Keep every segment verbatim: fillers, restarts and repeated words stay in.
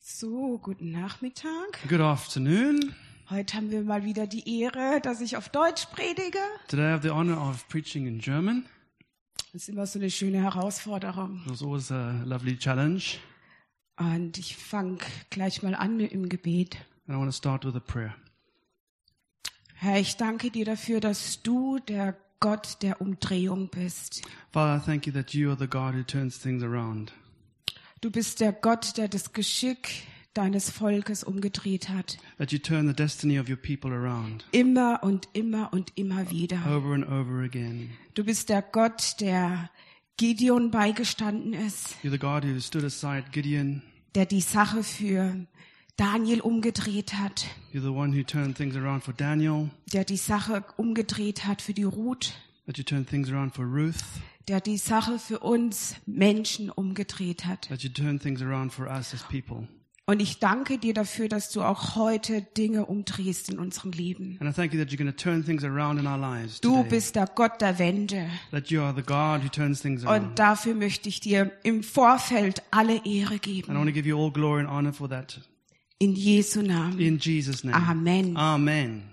So, guten Nachmittag. Good afternoon. Heute haben wir mal wieder die Ehre, dass ich auf Deutsch predige. Today I have the honor of preaching in German. Das ist immer so eine schöne Herausforderung. It was always a lovely challenge. Und ich fange gleich mal an mit im Gebet. And I want to start with a prayer. Herr, ich danke dir dafür, dass du der Gott der Umdrehung bist. Father, I thank you that you are the God who turns things around. Du bist der Gott, der das Geschick deines Volkes umgedreht hat. That you turn the destiny of your people around. Immer und immer und immer wieder. Over and over again. Du bist der Gott, der Gideon beigestanden ist. You're the God who stood aside Gideon. Der die Sache für Daniel umgedreht hat. You're the one who turned things around for Daniel. Der die Sache umgedreht hat für die Ruth. That you turned things around for Ruth. Der die Sache für uns Menschen umgedreht hat. That you turned things around for us as people. Und ich danke dir dafür, dass du auch heute Dinge umdrehst in unserem Leben. And I thank you that you're going to turn things around in our lives Du today. bist der Gott der Wende. That you are the God who turns things around. Und dafür möchte ich dir im Vorfeld alle Ehre And I geben. want to give you all glory and honor for that. In Jesu Namen. In Jesus' name. Amen. Amen.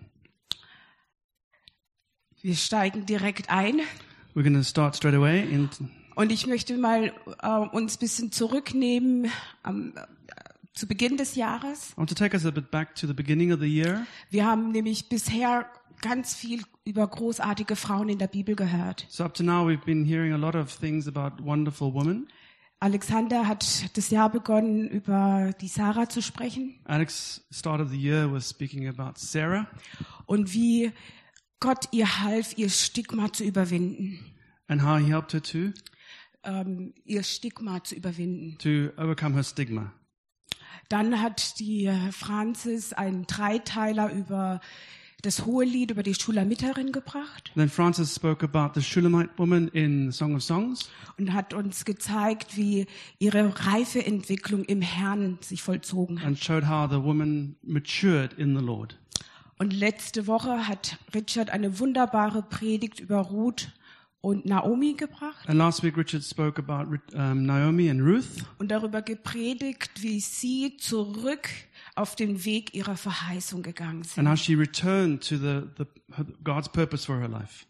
Wir steigen direkt ein. We're going to start straight away. In, Und ich möchte mal äh, uns ein bisschen zurücknehmen am, äh, zu Beginn des Jahres. I want to take us a bit back to the beginning of the year. Wir haben nämlich bisher ganz viel über großartige Frauen in der Bibel gehört. So up to now we've been hearing a lot of things about wonderful women. Alexander hat das Jahr begonnen, über die Sarah zu sprechen Alex started the year with speaking about Sarah und wie Gott ihr half, ihr Stigma zu überwinden. and how he helped her to, Ähm, ihr Stigma zu überwinden. to overcome her stigma. Dann hat die äh, Francis einen Dreiteiler über das Hohelied, über die Schulamiterin gebracht Then Francis spoke about the Shulamite woman in Song of Songs und hat uns gezeigt, wie ihre Reifeentwicklung im Herrn sich vollzogen hat. and showed how the woman matured in the Lord. Und letzte Woche hat Richard eine wunderbare Predigt über Ruth und Naomi gebracht And last week Richard spoke about um, Naomi and Ruth und darüber gepredigt, wie sie zurück auf den Weg ihrer Verheißung gegangen and sind. how she returned to the, the her- God's purpose for her life.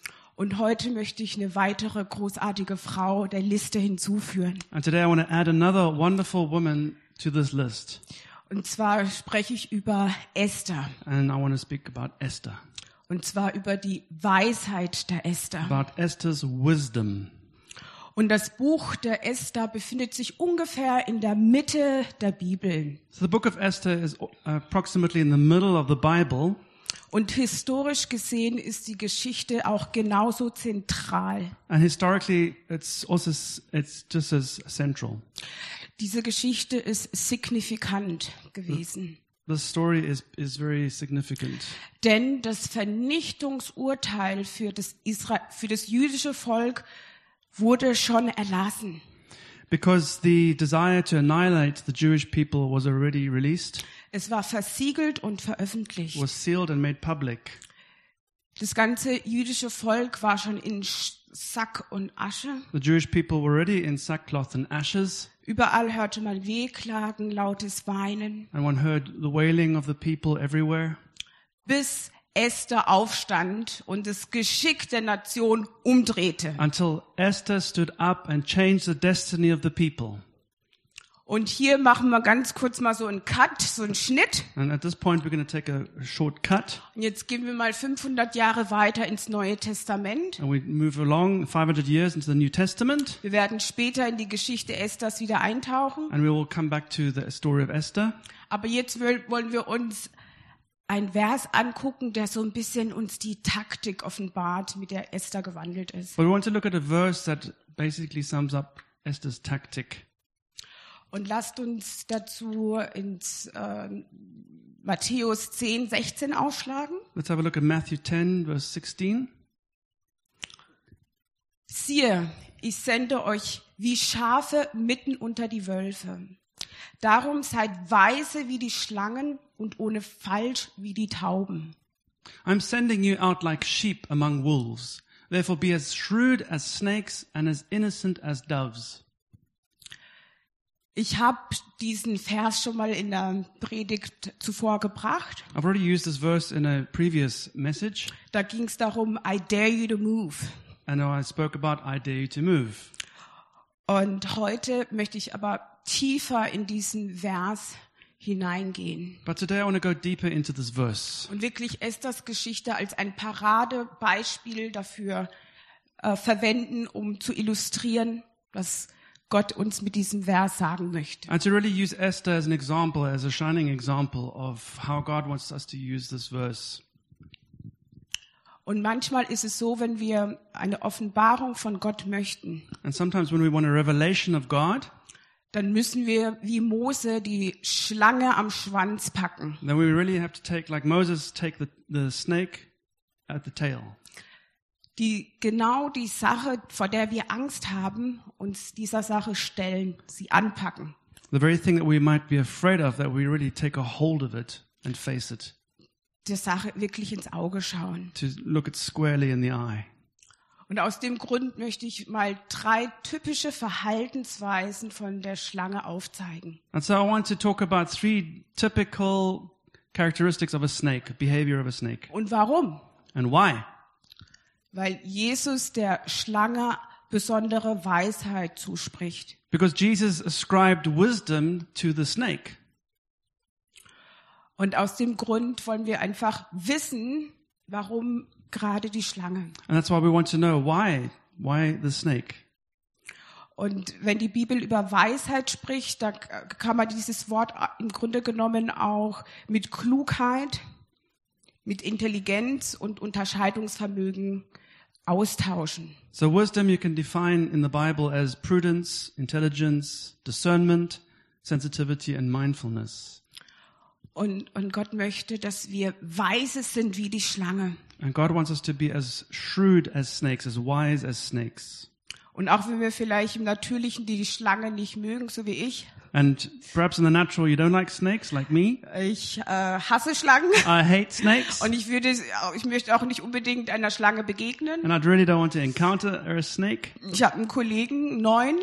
Und heute möchte ich eine weitere großartige Frau der Liste hinzufügen. And today I want to add another wonderful woman to this list. Und zwar spreche ich über Esther. And I want to speak about Esther. Und zwar über die Weisheit der Esther. About Esther's wisdom. Und das Buch der Esther befindet sich ungefähr in der Mitte der Bibel. So the book of Esther is approximately in the middle of the Bible. Und historisch gesehen ist die Geschichte auch genauso zentral. And historically, it's also s- it's just as central. Diese Geschichte ist signifikant gewesen. The story is is very significant Denn das Vernichtungsurteil für das, Isra- für das jüdische Volk wurde schon erlassen. because the desire to annihilate the Jewish people was already released, Es war versiegelt und veröffentlicht. was sealed and made public. Das ganze jüdische Volk war schon in Sch- Sack und Asche. The Jewish people were already in sackcloth and ashes, Überall hörte man Wehklagen, lautes Weinen, and one heard the wailing of the people everywhere. bis Esther aufstand und das Geschick der Nation umdrehte. Until Esther stood up and changed the destiny of the people. Und hier machen wir ganz kurz mal so einen Cut, so einen Schnitt. And at this point, we're going to take a short cut, Und jetzt gehen wir mal fünfhundert Jahre weiter ins Neue Testament. and we move along five hundred years into the New Testament, Wir werden später in die Geschichte Esthers wieder eintauchen. and we will come back to the story of Esther. Aber jetzt will- wollen wir uns ein Vers angucken, der so ein bisschen uns die Taktik offenbart, mit der Esther gewandelt ist. But we want to look at a verse that basically sums up Esther's tactic. Und lasst uns dazu ins äh, Matthäus zehn, sechzehn aufschlagen. Let's have a look at Matthew ten, verse sixteen. Siehe, ich sende euch wie Schafe mitten unter die Wölfe. Darum seid weise wie die Schlangen und ohne Falsch wie die Tauben. I'm sending you out like sheep among wolves. Therefore be as shrewd as snakes and as innocent as doves. Ich habe diesen Vers schon mal in der Predigt zuvor gebracht. I've already used this verse in a previous message. Da ging es darum, I dare you to move. And I spoke about I dare you to move. Und heute möchte ich aber tiefer in diesen Vers hineingehen. But today I want to go deeper into this verse. Und wirklich Esthers Geschichte als ein Paradebeispiel dafür äh, verwenden, um zu illustrieren, was Gott uns mit diesem Vers sagen möchte. And to really use Esther as an example, as a shining example of how God wants us to use this verse. Und manchmal ist es so, wenn wir eine Offenbarung von Gott möchten, And sometimes when we want a revelation of God, dann müssen wir wie Mose die Schlange am Schwanz packen. then we really have to take, like Moses, take the, the snake at the tail. Die genau die Sache, vor der wir Angst haben, uns dieser Sache stellen, sie anpacken. The very thing that we might be afraid of, that we really take a hold of it and face it. Der Sache wirklich ins Auge schauen. To look it squarely in the eye. Und aus dem Grund möchte ich mal drei typische Verhaltensweisen von der Schlange aufzeigen. And so I want to talk about three typical characteristics of a snake, behavior of a snake. Und warum? And why? Weil Jesus der Schlange besondere Weisheit zuspricht. Because Jesus ascribed wisdom to the snake. Und aus dem Grund wollen wir einfach wissen, warum gerade die Schlange. And that's why we want to know why, why the snake. Und wenn die Bibel über Weisheit spricht, da kann man dieses Wort im Grunde genommen auch mit Klugheit, mit Intelligenz und Unterscheidungsvermögen austauschen. So wisdom you can define in the Bible as prudence, intelligence, discernment, sensitivity and mindfulness. Und, und Gott möchte, dass wir weise sind wie die Schlange. And God wants us to be as shrewd as snakes, as wise as snakes. Und auch wenn wir vielleicht im Natürlichen die Schlange nicht mögen, so wie ich. And perhaps in the natural you don't like snakes, like me. Ich äh, hasse Schlangen. I hate snakes. Und ich würde, ich möchte auch nicht unbedingt einer Schlange begegnen. And I really don't want to encounter a snake. Ich habe einen Kollegen, neun.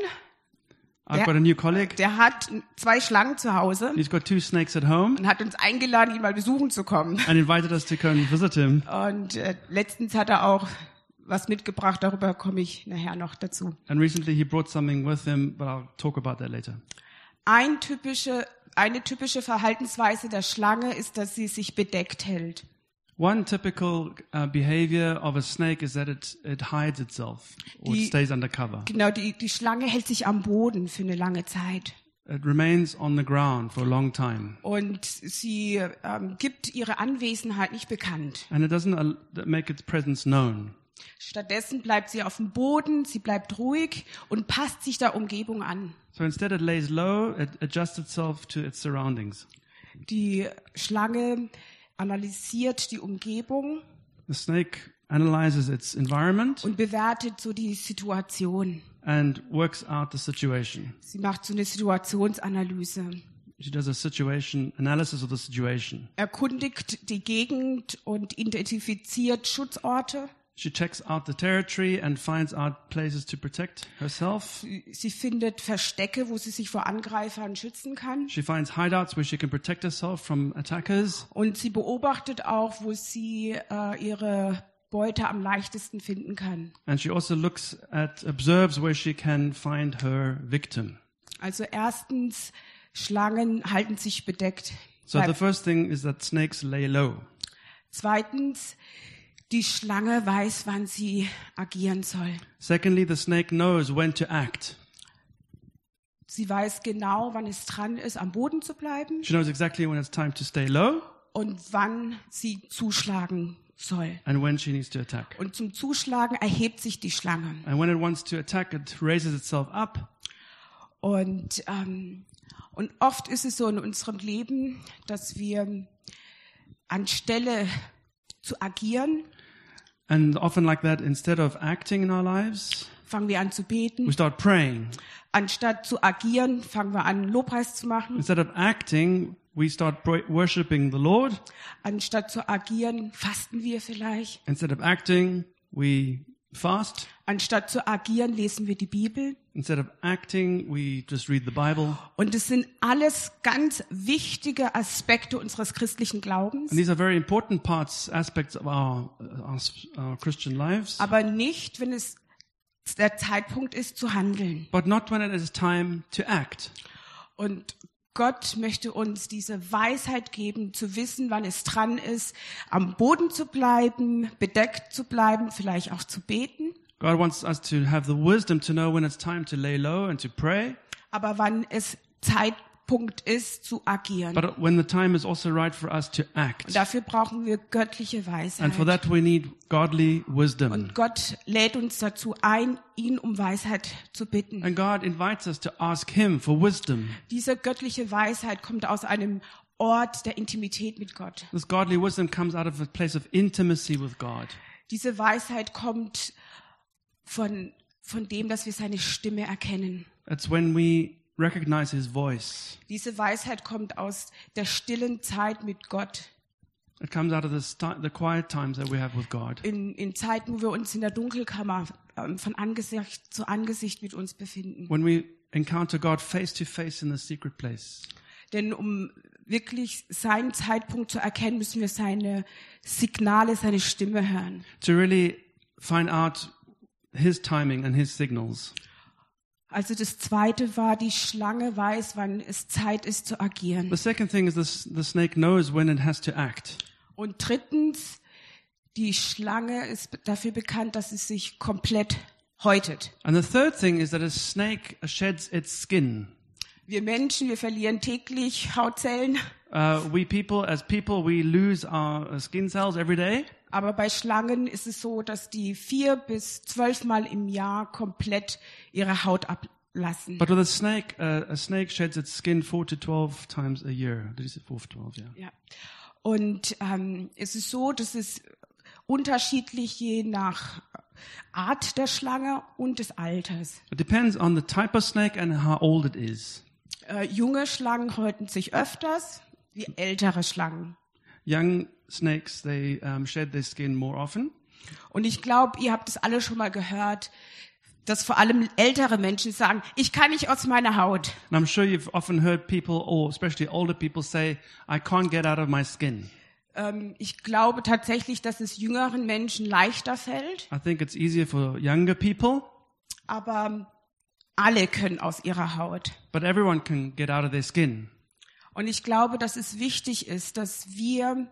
I've Der- got a new colleague. Der hat zwei Schlangen zu Hause He's got two snakes at home und hat uns eingeladen, ihn mal besuchen zu kommen. and invited us to come and visit him. Und äh, letztens hat er auch was mitgebracht, darüber komme ich nachher noch dazu. And recently he brought something with him, but I'll talk about that later. Ein typische, eine typische Verhaltensweise der Schlange ist, dass sie sich bedeckt hält. One typical uh, behavior of a snake is that it, it hides itself or Die- it stays undercover. Genau, die, die Schlange hält sich am Boden für eine lange Zeit. It remains on the ground for a long time. Und sie ähm, gibt ihre Anwesenheit nicht bekannt. And it doesn't uh, make its presence known. Stattdessen bleibt sie auf dem Boden, sie bleibt ruhig und passt sich der Umgebung an. So instead it lays low, it adjusts itself to its surroundings. Die Schlange analysiert die Umgebung The snake analyzes its environment und bewertet so die Situation. and works out the situation. Sie macht so eine Situationsanalyse, She does a situation analysis of the situation. erkundigt die Gegend und identifiziert Schutzorte. She checks out the territory and finds out places to protect herself. Sie, sie findet Verstecke, wo sie sich vor Angreifern schützen kann. She finds hideouts where she can protect herself from attackers. Und sie beobachtet auch, wo sie äh, ihre Beute am leichtesten finden kann. And she also looks at, observes where she can find her victim. Also erstens, Schlangen halten sich bedeckt. So the Bleib- first thing is that snakes lay low. Zweitens, die Schlange weiß, wann sie agieren soll. Secondly, the snake knows when to act. Sie weiß genau, wann es dran ist, am Boden zu bleiben She knows exactly when it's time to stay low und wann sie zuschlagen soll. and when she needs to attack. Und zum Zuschlagen erhebt sich die Schlange. And when it wants to attack, it raises itself up. Und, ähm, und oft ist es so in unserem Leben, dass wir anstelle zu agieren, And often like that, instead of acting in our lives, fangen wir an zu we beten. start praying. Anstatt zu agieren, fangen wir an, Lobpreis zu machen. Instead of acting, we start bro- worshiping the Lord. Anstatt zu agieren, fasten wir vielleicht. Instead of acting, we fast. Anstatt zu agieren, lesen wir die Bibel. Instead of acting, we just read the Bible. Und es sind alles ganz wichtige Aspekte unseres christlichen Glaubens. And these are very important parts, aspects of our, our, our Christian lives. Aber nicht, wenn es der Zeitpunkt ist, zu handeln. But not when it is time to act. Und Gott möchte uns diese Weisheit geben, zu wissen, wann es dran ist, am Boden zu bleiben, bedeckt zu bleiben, vielleicht auch zu beten. God wants us to have the wisdom to know when it's time to lay low and to pray. Aber wann es Zeitpunkt ist, zu agieren. But when the time is also right for us to act. Und dafür brauchen wir göttliche Weisheit. And for that we need godly wisdom. Und Gott lädt uns dazu ein, ihn um Weisheit zu bitten. And God invites us to ask Him for wisdom. Diese göttliche Weisheit kommt aus einem Ort der Intimität mit Gott. This godly wisdom comes out of a place of intimacy with God. Diese Weisheit kommt von, von dem, dass wir seine Stimme erkennen. It's when we recognize His voice. Diese Weisheit kommt aus der stillen Zeit mit Gott. It comes out of the, sti- the quiet times that we have with God. In, in Zeiten, wo wir uns in der Dunkelkammer ähm, von Angesicht zu Angesicht mit uns befinden. When we encounter God face to face in the secret place. Denn um wirklich seinen Zeitpunkt zu erkennen, müssen wir seine Signale, seine Stimme hören. To really find out His timing and His signals. Also das Zweite war, die Schlange weiß, wann es Zeit ist zu agieren. The second thing is the, the snake knows when it has to act. Und drittens, die Schlange ist dafür bekannt, dass sie sich komplett häutet. And the third thing is that a snake sheds its skin. Wir Menschen, wir verlieren täglich Hautzellen. Uh, we people, as people, we lose our skin cells every day. Aber bei Schlangen ist es so, dass die vier bis zwölf Mal im Jahr komplett ihre Haut ablassen. But with a snake, uh, a snake sheds its skin four to twelve times a year. Did you say four to twelve? Yeah. Ja. Und ähm, es ist so, dass es unterschiedlich je nach Art der Schlange und des Alters. It depends on the type of snake and how old it is. Äh, junge Schlangen häuten sich öfters wie ältere Schlangen. Young snakes, they um, shed their skin more often. Und ich glaube, ihr habt es alle schon mal gehört, dass vor allem ältere Menschen sagen, ich kann nicht aus meiner Haut. And I'm sure you've often heard people, or especially older people, say, I can't get out of my skin. Ähm, ich glaube tatsächlich, dass es jüngeren Menschen leichter fällt, I think it's easier for younger people, aber alle können aus ihrer Haut. but everyone can get out of their skin. Und ich glaube, dass es wichtig ist, dass wir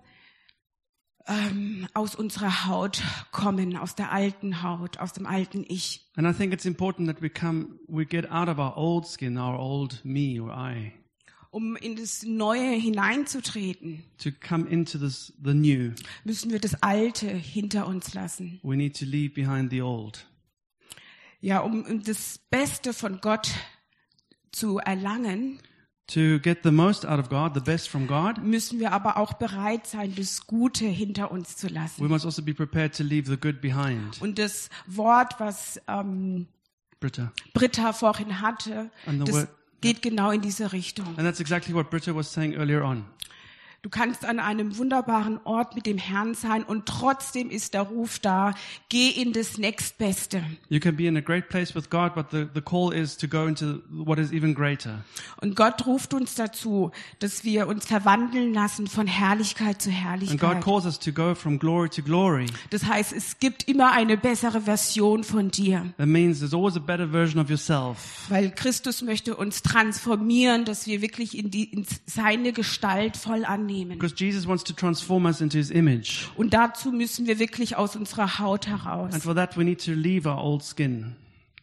ähm, aus unserer Haut kommen, aus der alten Haut, aus dem alten Ich. And I think it's important that we come, we get out of our old skin, our old me or I, Um in das Neue hineinzutreten, to come into this, the new. müssen wir das Alte hinter uns lassen. We need to leave behind the old. Ja, um, um das Beste von Gott zu erlangen, To get the most out of God, the best from God, müssen wir aber auch bereit sein, das Gute hinter uns zu we lassen. must also be prepared to leave the good behind. Und das Wort, was ähm, Britta. Britta vorhin hatte, And the das word- geht genau in diese Richtung. And that's exactly what Britta was saying earlier on. Du kannst an einem wunderbaren Ort mit dem Herrn sein und trotzdem ist der Ruf da, geh in das Nächstbeste. You can be in a great place with God, but the, the call is to go into what is even greater. Und Gott ruft uns dazu, dass wir uns verwandeln lassen von Herrlichkeit zu And God Herrlichkeit. calls us to go from glory to glory. Das heißt, es gibt immer eine bessere Version von dir. That means there's always a better version of yourself. Weil Christus möchte uns transformieren, dass wir wirklich in, die, in seine Gestalt voll annehmen. Because Jesus wants to transform us into His image. Und dazu müssen wir wirklich aus unserer Haut heraus. And for that we need to leave our old skin.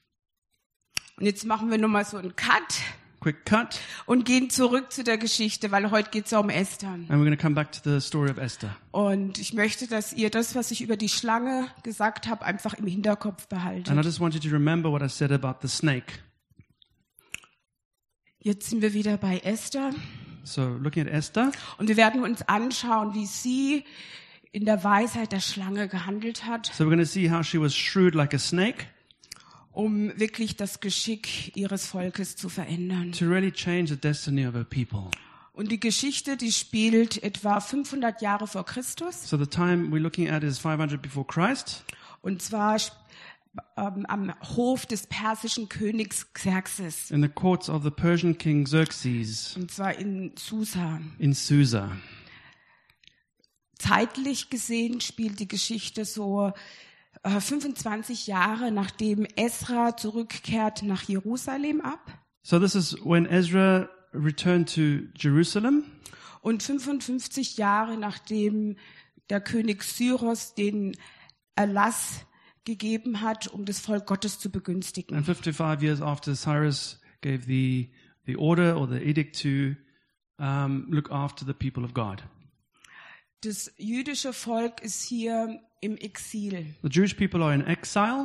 Und jetzt machen wir nochmal so einen Cut Quick cut. und gehen zurück zu der Geschichte, weil heute geht es ja um Esther. And we're going to come back to the story of Esther. Und ich möchte, dass ihr das, was ich über die Schlange gesagt habe, einfach im Hinterkopf And I behaltet. just want you to remember what I said about the snake. Jetzt sind wir wieder bei Esther. So looking at Esther, Und wir werden uns anschauen, wie sie in der Weisheit der Schlange gehandelt hat, so we're going to see how she was shrewd like a snake um wirklich das Geschick ihres Volkes zu verändern. to really change the destiny of her people. Und die Geschichte, die spielt etwa fünfhundert Jahre vor Christus. So the time we're looking at is five hundred before Christ. Und zwar ähm, am Hof des persischen Königs Xerxes. in the courts of the Persian king Xerxes Und zwar in Susa. in Susa. Zeitlich gesehen spielt die Geschichte so äh, fünfundzwanzig Jahre nachdem Esra zurückkehrt nach Jerusalem ab. So this is when Ezra returned to Jerusalem, Und fünfundfünfzig Jahre nachdem der König Cyrus den Erlass gegeben hat, um das Volk Gottes zu begünstigen. and fifty-five years after Cyrus gave the the order or the edict to um, look after the people of God. Das jüdische Volk ist hier im Exil. The Jewish people are in exile,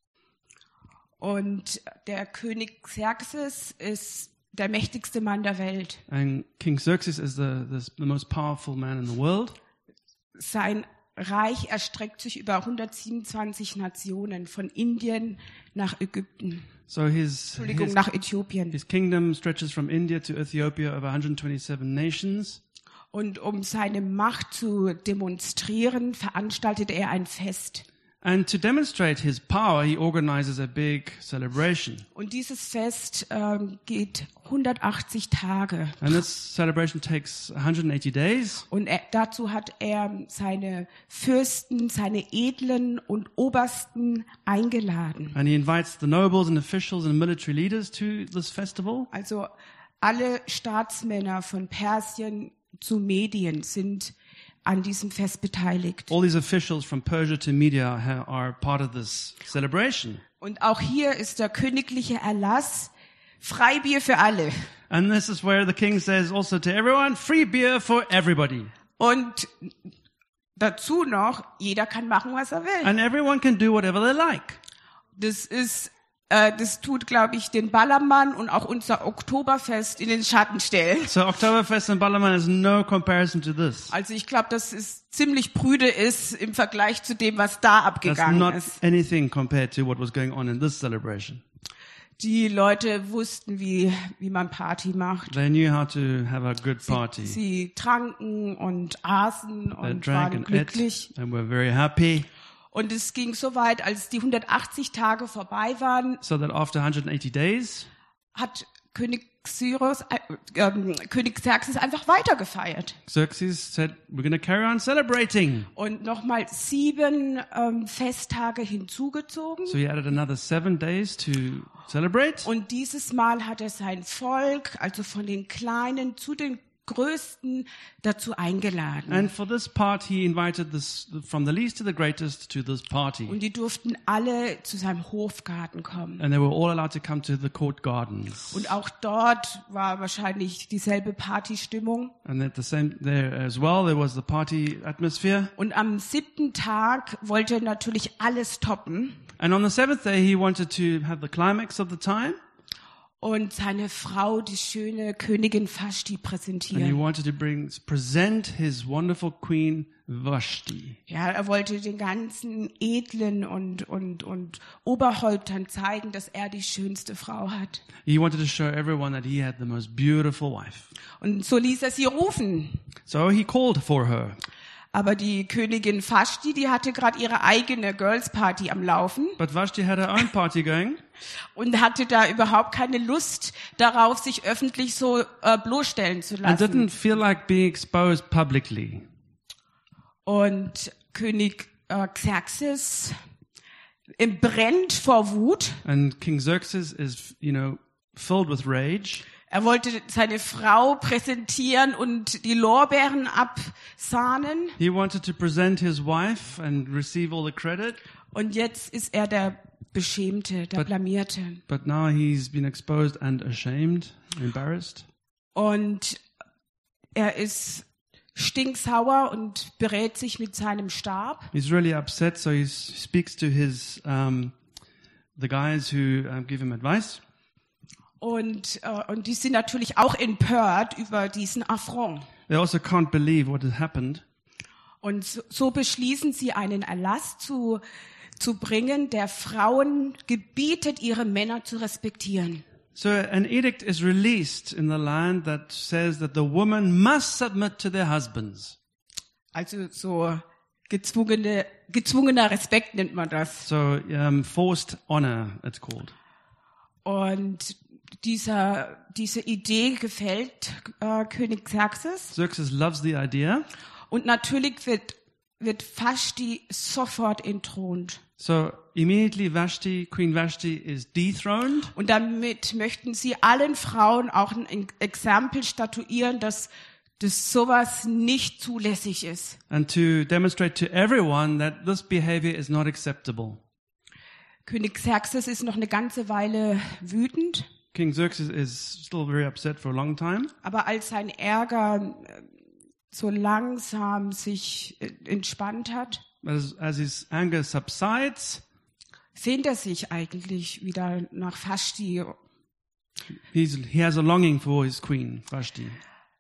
Und der König Xerxes ist der mächtigste Mann der Welt. and King Xerxes is the, the the most powerful man in the world. Sein Reich erstreckt sich über hundertsiebenundzwanzig Nationen, von Indien nach Ägypten. So his Entschuldigung, his, nach Äthiopien. his kingdom stretches from India to Ethiopia over one hundred twenty-seven nations. Und um seine Macht zu demonstrieren, veranstaltet er ein Fest. And to demonstrate his power, he organizes a big celebration. Und dieses Fest ähm, geht hundertachtzig Tage. And this celebration takes one hundred eighty days. Und er, dazu hat er seine Fürsten, seine Edlen und Obersten eingeladen. And he invites the nobles and officials and military leaders to this festival. Also alle Staatsmänner von Persien zu Medien sind an diesem Fest beteiligt. All these officials from Persia to Media ha- are part of this celebration. Und auch hier ist der königliche Erlass Freibier für alle. And this is where the king says also to everyone, free beer for everybody. Und dazu noch, jeder kann machen, was er will. And everyone can do whatever they like. Das ist, äh, das tut, glaube ich, den Ballermann und auch unser Oktoberfest in den Schatten stellen. So Oktoberfest and Ballermann is no comparison to this. Also ich glaube, dass es ziemlich prüde ist im Vergleich zu dem, was da That's abgegangen not ist. anything compared to what was going on in this celebration. Die Leute wussten, wie, wie man Party macht. They knew how to have a good Sie, party. sie tranken und aßen They und drank waren and glücklich. ate and were very happy. Und es ging so weit, als die hundertachtzig Tage vorbei waren, So that after one hundred eighty days, hat König Cyrus, äh, ähm, König Xerxes einfach weitergefeiert. Xerxes said, we're going to carry on celebrating. Und nochmal sieben ähm, Festtage hinzugezogen. So he added another seven days to celebrate. Und dieses Mal hat er sein Volk, also von den Kleinen zu den Größten, dazu eingeladen. And for this part, he invited this, from the least to the greatest to this party. Und die durften alle zu seinem Hofgarten kommen. And they were all allowed to come to the court gardens. Und auch dort war wahrscheinlich dieselbe Partystimmung. And at the same, there as well, there was the party atmosphere. Und am siebten Tag wollte er natürlich alles toppen. And on the seventh day, he wanted to have the climax of the time. Und seine Frau, die schöne Königin Vashti, And he präsentieren. wanted to bring, present his wonderful queen, Vashti. Ja, er wollte den ganzen Edlen und, und, und Oberhäuptern zeigen, dass er die schönste Frau hat. He wanted to show everyone that he had the most beautiful wife. Und so ließ er sie rufen. So he called for her. Aber die Königin Vashti, die hatte gerade ihre eigene Girls Party am Laufen But Vashti had her own party going. und hatte da überhaupt keine Lust darauf, sich öffentlich so äh, bloßstellen zu And lassen. didn't feel like being exposed publicly. Und König äh, Xerxes äh, brennt vor Wut. And King Xerxes is, you know, filled with rage. Er wollte seine Frau präsentieren und die Lorbeeren absahnen. He wanted to present his wife and receive all the credit. Und jetzt ist er der Beschämte, der But- Blamierte. But now he's been exposed and ashamed, embarrassed. Und er ist stinksauer und berät sich mit seinem Stab. He's really upset, so he speaks to his um, the guys who um, give him advice. Und, äh, und die sind natürlich auch empört über diesen Affront. They also can't believe what has happened. Und so, so beschließen sie, einen Erlass zu, zu bringen, der Frauen gebietet, ihre Männer zu respektieren. So an edict is released in the land that says that the women must submit to their husbands. Also so gezwungene, gezwungener Respekt nennt man das. So um, forced honor, it's called. Und dieser, diese Idee gefällt äh, König Xerxes. Xerxes loves the idea. Und natürlich wird, wird Vashti sofort entthront. So immediately Vashti, Queen Vashti is dethroned. Und damit möchten sie allen Frauen auch ein Exempel statuieren, dass, dass sowas nicht zulässig ist. And to demonstrate to everyone that this behavior is not acceptable. König Xerxes ist noch eine ganze Weile wütend. King Xerxes is still very upset for a long time. Aber als sein Ärger so langsam sich entspannt hat, As, as his anger subsides, sehnt er sich eigentlich wieder nach Vashti. he's, he has a longing for his queen, Vashti.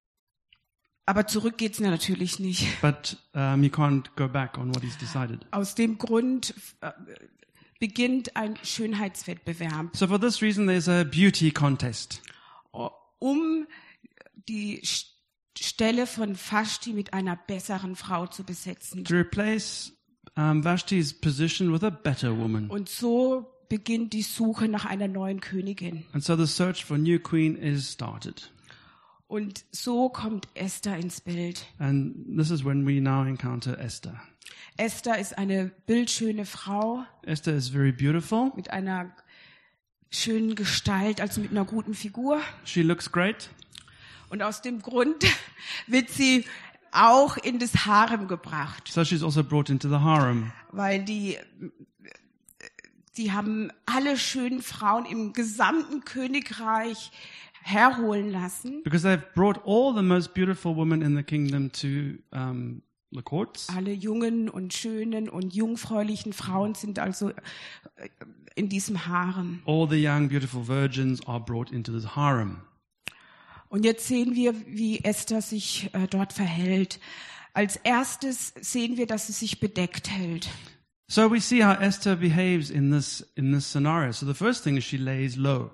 Aber zurück geht's natürlich nicht. But um, he can't go back on what he's decided. Aus dem Grund äh, beginnt ein Schönheitswettbewerb, So for this reason, there's a beauty contest. um die Stelle von Vashti mit einer besseren Frau zu besetzen. To replace um, Vashti's position with a better woman. Und so beginnt die Suche nach einer neuen Königin. And so the search for a new queen is started. Und so kommt Esther ins Bild. And this is when we now encounter Esther. Esther ist eine bildschöne Frau Esther is very beautiful. mit einer schönen Gestalt, also mit einer guten Figur. She looks great. Und aus dem Grund wird sie auch in das Harem gebracht, So she's also brought into the harem. weil die, die haben alle schönen Frauen im gesamten Königreich herholen lassen. Because they've brought all the most beautiful women in the kingdom to um, the courts. Alle jungen und schönen und jungfräulichen Frauen sind also in diesem Harem. All the young, beautiful virgins are brought into this harem. Und jetzt sehen wir, wie Esther sich äh, dort verhält. Als erstes sehen wir, dass sie sich bedeckt hält. So we see how Esther behaves in this in this scenario. So the first thing is she lays low.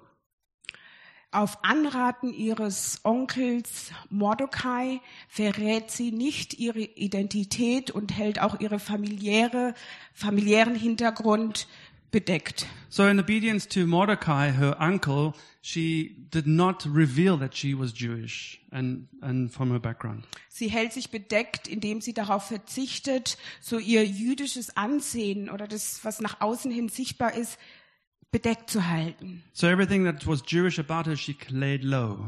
Auf Anraten ihres Onkels Mordecai verrät sie nicht ihre Identität und hält auch ihre familiäre, familiären Hintergrund bedeckt. So in obedience to Mordecai, her uncle, she did not reveal that she was Jewish and, and from her background. Sie hält sich bedeckt, indem sie darauf verzichtet, so ihr jüdisches Ansehen oder das, was nach außen hin sichtbar ist, bedeckt zu halten. So everything that was Jewish about her, she laid low.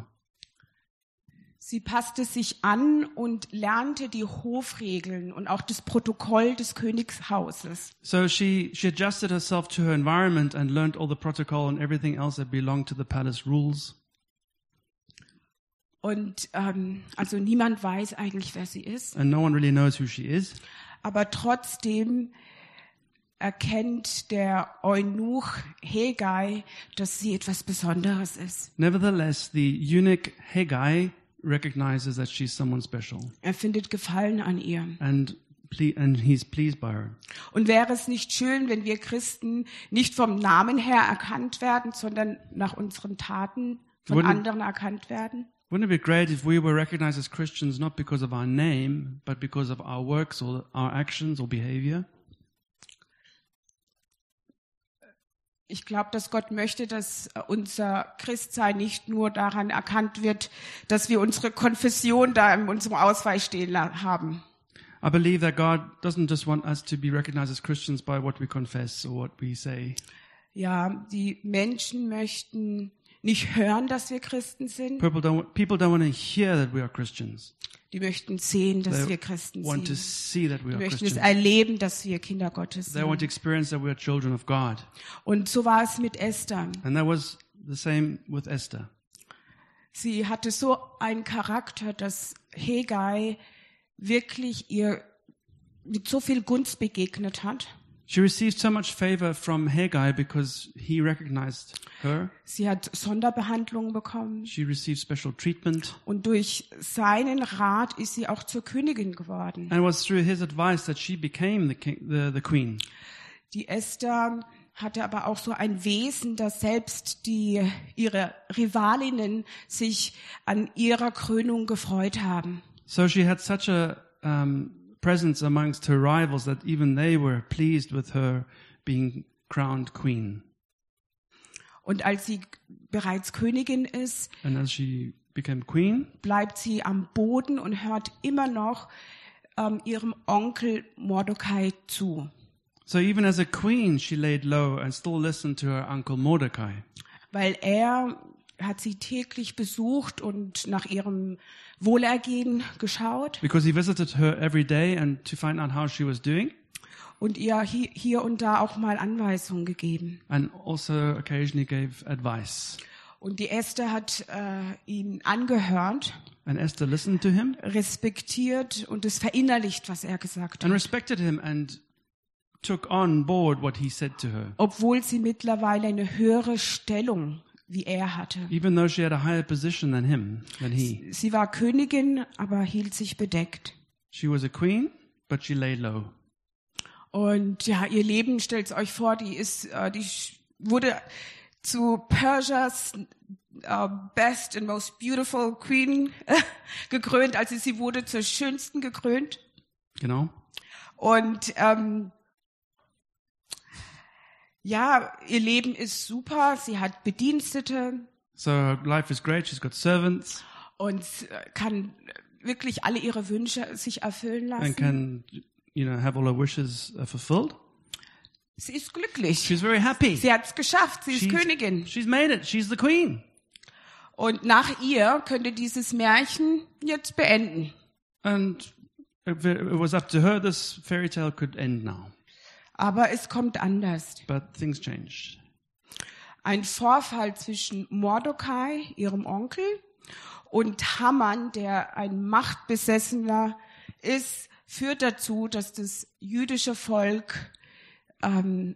Sie passte sich an und lernte die Hofregeln und auch das Protokoll des Königshauses. So she, she adjusted herself to her environment and learned all the protocol and everything else that belonged to the palace rules. Und ähm, also niemand weiß eigentlich, wer sie ist. And no one really knows who she is. Aber trotzdem erkennt der Eunuch Hegai, dass sie etwas Besonderes ist. Nevertheless, the eunuch Hegai recognizes that she's someone special. Er findet Gefallen an ihr. And ple- and he's pleased by her. Und wäre es nicht schön, wenn wir Christen nicht vom Namen her erkannt werden, sondern nach unseren Taten von Wouldn't- anderen erkannt werden? Wouldn't it be great if we were recognized as Christians not because of our name, but because of our works or our actions or behavior? Ich glaube, dass Gott möchte, dass unser Christsein nicht nur daran erkannt wird, dass wir unsere Konfession da in unserem Ausweis stehen la- haben. I believe that God doesn't just want us to be recognized as Christians by what we confess or what we say. Ja, die Menschen möchten nicht hören, dass wir Christen sind. People don't, people don't want to hear that we are Christians. Die möchten sehen, dass They wir Christen want to sind. see that we Die are möchten es Christians. erleben, dass wir Kinder Gottes They want to sind. experience that we are children of God. Und so war es mit Esther. And that was the same with Esther. Sie hatte so einen Charakter, dass Hegai wirklich ihr mit so viel Gunst begegnet hat. She received so much favor from Haggai because he recognized her. Sie hat Sonderbehandlung bekommen. She received special treatment. Und durch seinen Rat ist sie auch zur Königin geworden. And it was through his advice that she became the, king, the, the queen. Die Esther hatte aber auch so ein Wesen, dass selbst die, ihre Rivalinnen sich an ihrer Krönung gefreut haben. So she had such a um, presence amongst her rivals that even they were pleased with her being crowned queen. Und als sie bereits Königin ist, And as she became queen, bleibt sie am Boden und hört immer noch ähm, ihrem Onkel Mordecai zu. so even as a queen, she laid low and still listened to her uncle Mordecai. Weil er hat sie täglich besucht und nach ihrem Wohlergehen geschaut Because he visited her every day and to find out how she was doing, und ihr hi- hier und da auch mal Anweisungen gegeben. and also occasionally gave advice. Und die Esther hat äh, ihn angehört, And Esther listened to him respektiert und es verinnerlicht, was er gesagt and hat. respected him and took on board what he said to her, Obwohl sie mittlerweile eine höhere Stellung wie er hatte. even though she had a higher position than him, than he. Sie war Königin, aber hielt sich bedeckt. She was a queen, but she lay low. Und ja, ihr Leben, stellt euch vor, die ist, äh, die sch- wurde zu Persias äh, best and most beautiful queen gekrönt, also sie wurde zur schönsten gekrönt. You know? Und ähm, ja, ihr Leben ist super. Sie hat Bedienstete So her life is great. She's got servants und äh, kann wirklich alle ihre Wünsche sich erfüllen and lassen. can, you know, have all her wishes uh, fulfilled. Sie ist glücklich. She's very happy. Sie hat es geschafft. Sie ist She's, Königin. she's made it. She's the queen. Und nach ihr könnte dieses Märchen jetzt beenden. And if it it was up to her, this fairy tale could end now. Aber es kommt anders. But things changed. Ein Vorfall zwischen Mordecai, ihrem Onkel, und Haman, der ein Machtbesessener ist, führt dazu, dass das jüdische Volk ähm,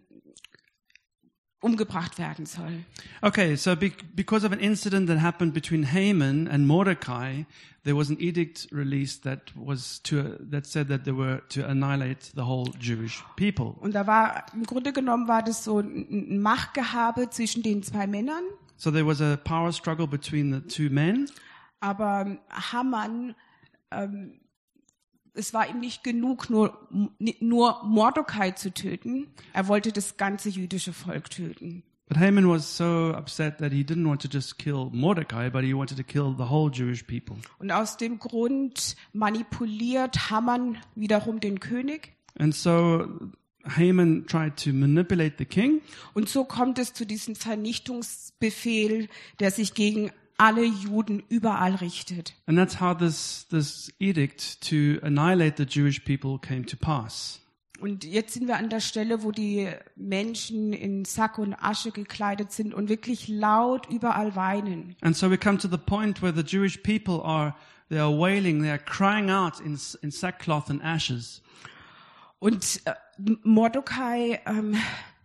umgebracht werden soll. Okay, so be- because of an incident that happened between Haman and Mordecai, there was an edict released that was to that said that they were to annihilate the whole Jewish people. Und da war, im Grunde genommen war das so ein, ein Machtgehabe zwischen den zwei Männern. So there was a power struggle between the two men, Aber Haman, ähm, es war ihm nicht genug, nur, nur Mordecai zu töten. Er wollte das ganze jüdische Volk töten. but Haman was so upset that he didn't want to just kill Mordecai, but he wanted to kill the whole Jewish people. Und aus dem Grund manipuliert Haman wiederum den König. And so Haman tried to manipulate the king, Und so kommt es zu diesem Vernichtungsbefehl, der sich gegen alle Juden überall richtet. and that's how this this edict to annihilate the Jewish people came to pass. Und jetzt sind wir an der Stelle, wo die Menschen in Sack und Asche gekleidet sind und wirklich laut überall weinen. And so we come to the point where the Jewish people are, they are wailing, they are crying out in, in sackcloth and ashes. Und äh, Mordecai ähm,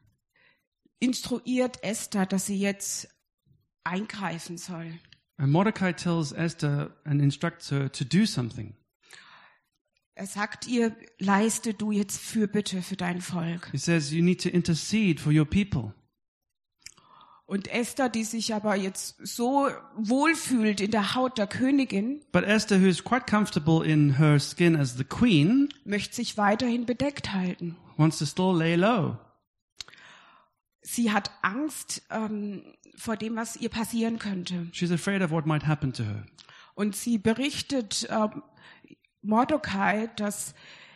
instruiert Esther, dass sie jetzt eingreifen soll. And Mordecai tells Esther and instructs her to do something. Er sagt ihr, leiste du jetzt Fürbitte für dein Volk. He says, you need to intercede for your people. Und Esther, die sich aber jetzt so wohlfühlt in der Haut der Königin, But Esther, who is quite comfortable in her skin as the queen, möchte sich weiterhin bedeckt halten. wants to still lay low. Sie hat Angst ähm, vor dem, was ihr passieren könnte. She's afraid of what might happen to her. Und sie berichtet ähm, Mordecai, dass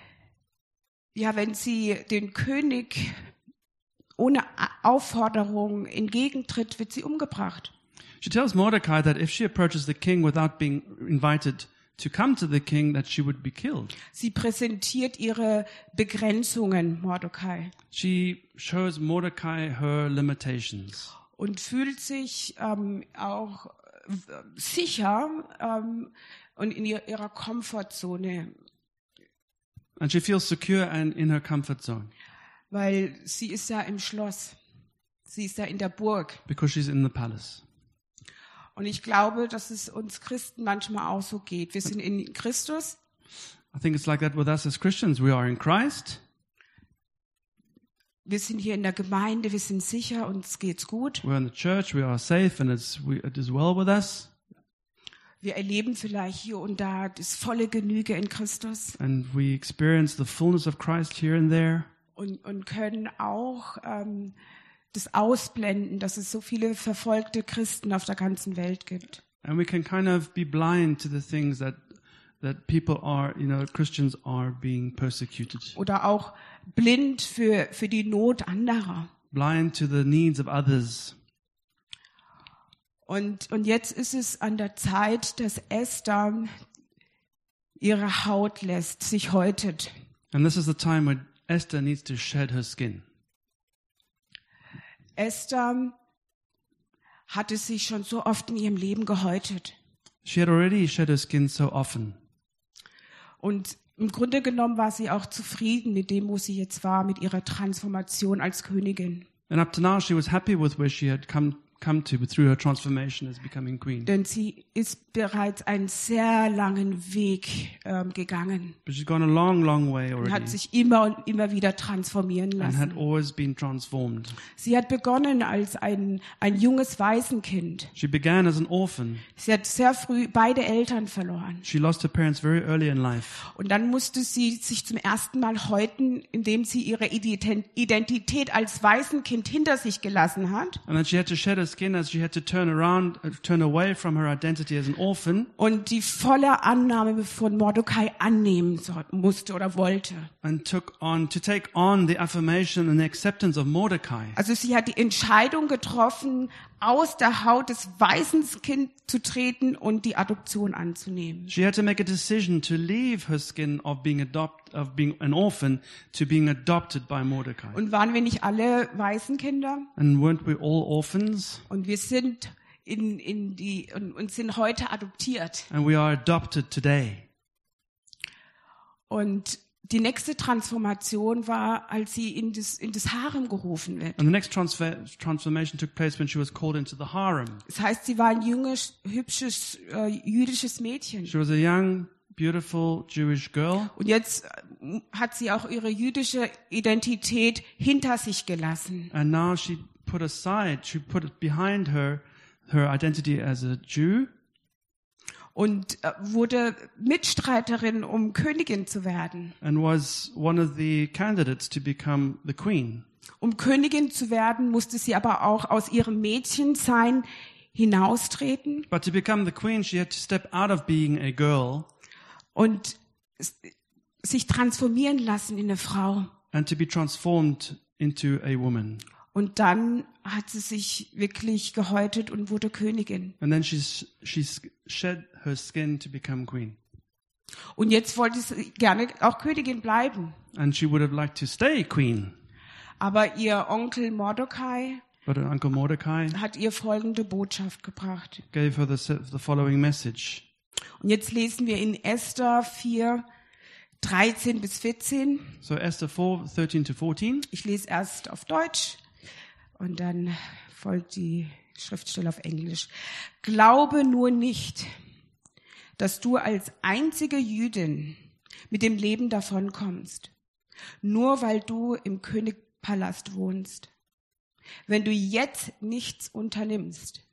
ja, wenn sie den König ohne Aufforderung entgegentritt, wird sie umgebracht. She tells Mordecai that if she approaches the king without being invited to come to the king, that she would be killed. Sie präsentiert ihre Begrenzungen, Mordecai, She shows Mordecai her limitations. und fühlt sich ähm, auch äh, sicher ähm, und in ihr, ihrer Komfortzone, And she feels secure and in her comfort zone weil sie ist ja im Schloss, sie ist ja in der Burg. because she's in the palace. Und ich glaube, dass es uns Christen manchmal auch so geht. Wir sind in Christus, I think it's like that with us as Christians. We are in Christ. wir sind hier in der Gemeinde, wir sind sicher, uns geht's gut. We're in the church. We are safe and it's, we, it is well with us. Wir erleben vielleicht hier und da das volle Genüge in Christus and we experience the fullness of Christ here and there. und, und können auch ähm, das ausblenden, dass es so viele verfolgte Christen auf der ganzen Welt gibt. And we can kind of be blind to the things that that people are, you know, Christians are being persecuted. Oder auch blind für, für die Not anderer. Blind to the needs of others. Und, und jetzt ist es an der Zeit, dass Esther ihre Haut lässt, sich häutet. And this is the time when Esther needs to shed her skin. Esther hatte sich schon so oft in ihrem Leben gehäutet. She had already shed her skin so often. Und im Grunde genommen war sie auch zufrieden mit dem, wo sie jetzt war, mit ihrer Transformation als Königin. And up to now she was happy with where she had come come to through her transformation as becoming queen. Denn sie ist bereits einen sehr langen Weg ähm, gegangen But she's gone a long, long way und hat already sich immer und immer wieder transformieren and had lassen. always been transformed. Sie hat begonnen als ein, ein junges Waisenkind. She began as an orphan. Sie hat sehr früh beide Eltern verloren. She lost her parents very early in life. Und dann musste sie sich zum ersten Mal häuten, indem sie ihre Identität als Waisenkind hinter sich gelassen hat. And then she had to shed her skin as she had to turn around, uh, turn away from her identity as an orphan. Und die volle Annahme von Mordecai annehmen so, musste oder wollte. And took on to take on the affirmation and the acceptance of Mordecai. Also sie hat die Entscheidung getroffen, aus der Haut des Waisenkinds zu treten und die Adoption anzunehmen. She had to make a decision to leave her skin of being adopt of being an orphan to being adopted by Mordecai. Und waren wir nicht alle Waisenkinder? And weren't we all orphans? Und wir sind in, in die und, und sind heute adoptiert. And we are adopted today. Und die nächste Transformation war, als sie in das, in das Harem gerufen wird. And the next transfer, transformation took place when she was called into the harem. Das heißt, sie war ein junges, hübsches, äh, jüdisches Mädchen. She was a young, beautiful Jewish girl. Und jetzt äh, hat sie auch ihre jüdische Identität hinter sich gelassen. And now she put aside, she put it behind her, her identity as a Jew. Und äh, wurde Mitstreiterin, um Königin zu werden. And was one of the candidates to become the queen. Um Königin zu werden, musste sie aber auch aus ihrem Mädchensein hinaustreten But to become the queen, she had to step out of being a girl und s- sich transformieren lassen in eine Frau. and to be transformed into a woman. Und dann hat sie sich wirklich gehäutet und wurde Königin. And then she's she's shed her skin to become queen. Und jetzt wollte sie gerne auch Königin bleiben. And she would have liked to stay queen. Aber ihr Onkel Mordecai But her uncle Mordecai hat ihr folgende Botschaft gebracht. gave her the, the following message. Und jetzt lesen wir in Esther vier, dreizehn bis vierzehn. So Esther four, thirteen to fourteen. Ich lese erst auf Deutsch und dann folgt die Schriftstelle auf Englisch. Glaube nur nicht, dass du als einzige Jüdin mit dem Leben davonkommst, nur weil du im Königpalast wohnst. Wenn du jetzt nichts unternimmst,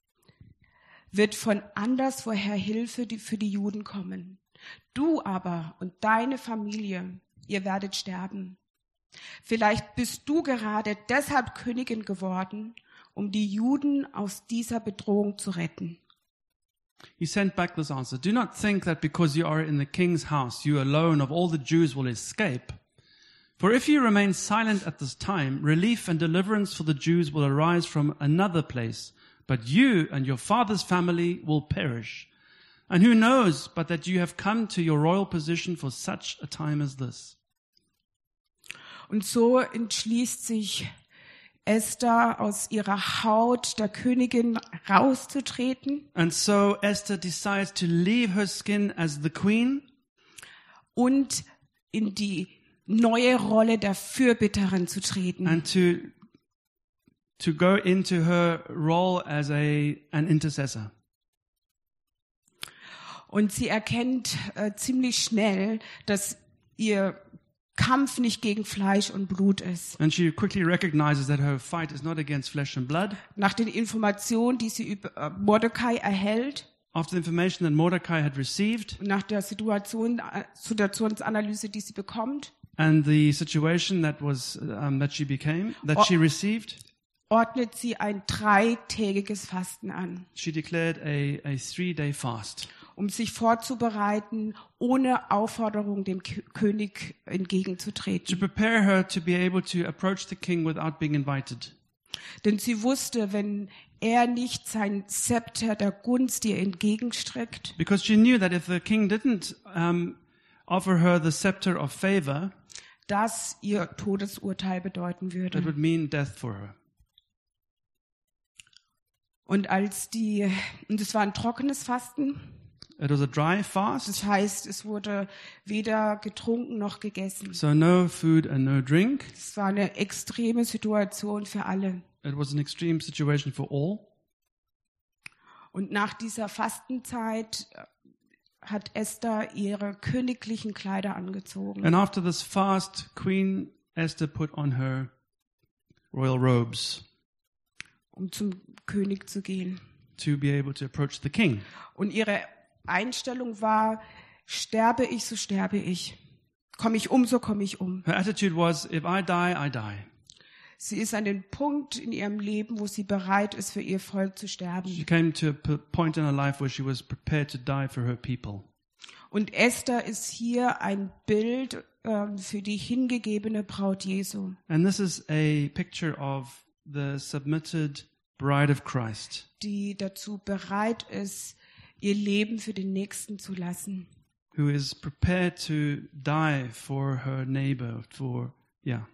wird von anderswoher Hilfe für die Juden kommen. Du aber und deine Familie, ihr werdet sterben. Vielleicht bist du gerade deshalb Königin geworden, um die Juden aus dieser Bedrohung zu retten. He sent back this answer. Do not think that because you are in the king's house, you alone of all the Jews will escape. For if you remain silent at this time, relief and deliverance for the Jews will arise from another place, but you and your father's family will perish. And who knows but that you have come to your royal position for such a time as this? Und so entschließt sich Esther, aus ihrer Haut der Königin rauszutreten And so Esther decides to leave her skin as the queen und in die neue Rolle der Fürbitterin zu treten. and to to go into her role as a an intercessor. Und sie erkennt äh, ziemlich schnell, dass ihr Kampf nicht gegen Fleisch und Blut ist. And she quickly recognizes that her fight is not against flesh and blood. Nach den Informationen, die sie über äh, Mordecai erhält, after the information that Mordecai had received Und nach der Situation, äh, Situationsanalyse, die sie bekommt, and the situation that was um, that she became, that Oh. she received, ordnet sie ein dreitägiges Fasten an, she declared a, a three-day fast um sich vorzubereiten, ohne Aufforderung dem K- König to entgegenzutreten. prepare her to be able to approach the king without being invited. Denn sie wusste, wenn er nicht sein Zepter der Gunst ihr entgegenstreckt, Because she knew that if the king didn't um, offer her the scepter of favor, das ihr Todesurteil bedeuten that würde. would mean death for her. Und als die, und es war ein trockenes Fasten, It was a dry fast, das heißt, es wurde weder getrunken noch gegessen. so no food and no drink. Es war eine extreme Situation für alle. It was an extreme situation for all. Und nach dieser Fastenzeit äh, hat Esther ihre königlichen Kleider angezogen. And after this fast, Queen Esther put on her royal robes Um zum König zu gehen. to be able to approach the king. Und ihre Einstellung war, sterbe ich, so sterbe ich. Komme ich um, so komme ich um. Her attitude was, if I die, I die. Sie ist an den Punkt in ihrem Leben, wo sie bereit ist, für ihr Volk zu She sterben. came to a p- point in her life where she was prepared to die for her people. Und Esther ist hier ein Bild ähm, für die hingegebene Braut Jesu. And this is a picture of the submitted bride of Christ, Die dazu bereit ist, ihr Leben für den Nächsten zu lassen. who is prepared to die for her neighbor, for, yeah.